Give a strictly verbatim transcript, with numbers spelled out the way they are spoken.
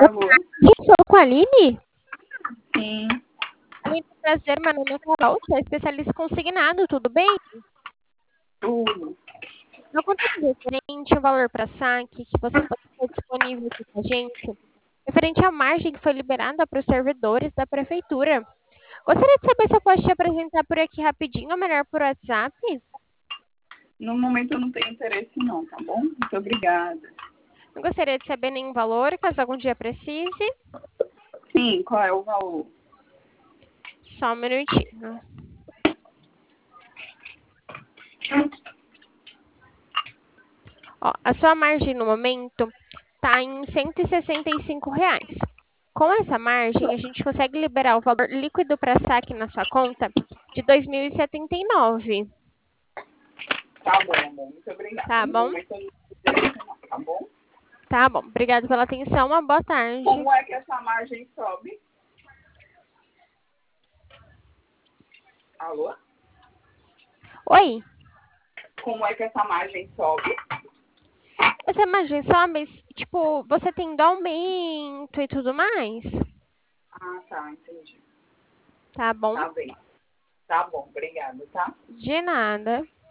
Alô? Gente, sou com a Aline? Sim, Aline, prazer, meu nome é Carol, sou especialista consignado, tudo bem? tudo. Meu contato referente ao valor para saque, que você pode ter disponível aqui com a gente, referente à margem que foi liberada para os servidores da prefeitura. Gostaria de saber se eu posso te apresentar por aqui rapidinho, ou melhor por WhatsApp? No momento eu não tenho interesse não, tá bom? Muito obrigada. Não gostaria de saber nenhum valor, caso algum dia precise. Sim, qual é o valor? Só um minutinho. Ó, a sua margem no momento está em cento e sessenta e cinco reais. Com essa margem, a gente consegue liberar o valor líquido para saque na sua conta de dois mil e setenta e nove. Tá bom, amor. Muito obrigada. Tá No bom? momento eu não tenho interesse não, tá bom? Tá bom. Obrigada pela atenção. Uma boa tarde. Como é que essa margem sobe? Alô? Oi, Como é que essa margem sobe? essa margem só, mas, tipo, você tem do aumento e tudo mais? Ah, tá, entendi. Tá bom? Tá bem. Tá bom, obrigada, tá? De nada.